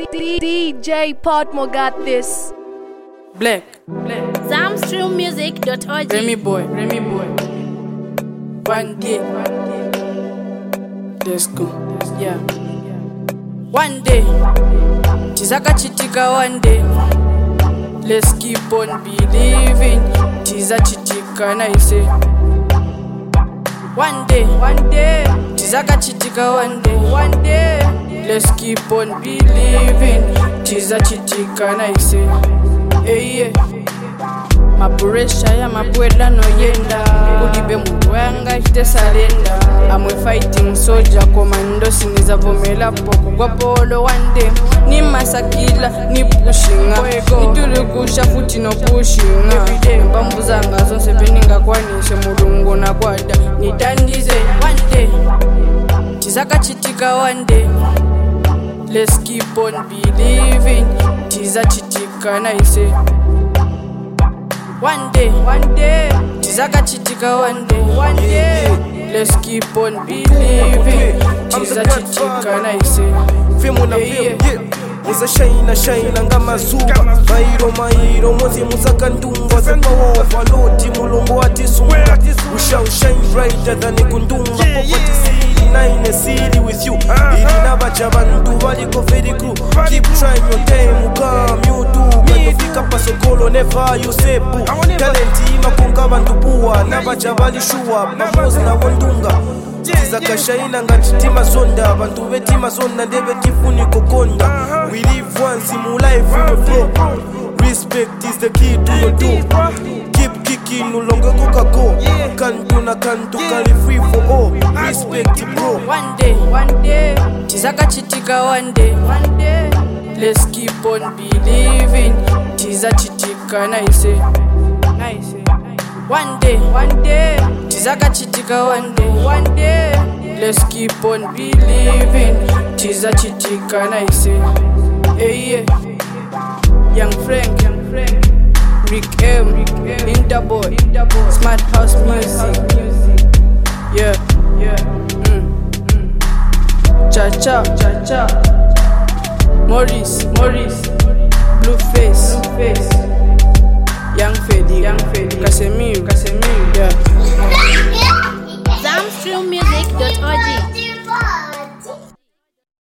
DJ Podmo got this. Black. Zamstrummusic.org. Remy boy. One day. Let's go. Yeah. One day. Tizaka chitika one day. Let's keep on believing. Tiza chitika na ise. One day. Tizaka chitika one day. Let's keep on believing. Tiza chitika na ise. Hey, yeah. Mapuresha ya mapwela no yenda. Udibe mtu wanga hite salenda. I'm a fighting soldier, commando siniza vomela poku kwa polo one day. Ni masakila, ni pushinga. Nitulukusha futi no pushinga. Everyday mbambu zanga zonse peninga kwanishe mulungu na kwada. Nitandize one day. Tizaka chitika one day. Let's keep on believing. Tiza chitika na ise. One day. Tizaka chitika one day. Let's keep on believing. Tiza chitika na ise. Fimo na fimo, muza shaina ngama zuba. Mairo mozi musaka ndunga. Zemba wa faloti mulongo ati sunga. We shall shine brighter than ikundunga. Poverty city, nine city with you. Ili nabacha bantu waliko very crew. Keep trying your time, ukam you do. Fika pasokolo never you say boo. Talenti makunga bantu buwa. Nabacha bali shuwa, mamozi na wondunga. Tizaka shaina ngati tima zonda. Bantu betima zonda ndebe tifuni kokonda. We live once in life we will flow. Respect is the key to your door. Keep kicking no longer go. Kantu kali free for all. Respect bro. One day. Tizaka chitika one day. Let's keep on believing. Tiza chitika na ise. One day. Tizaka chitika one day. Let's keep on believing. Tiza chitika na ise. Hey, yeah. Young Frank. Rick M. Interboy. Smart House Music. Yeah. Cha-cha. Morris.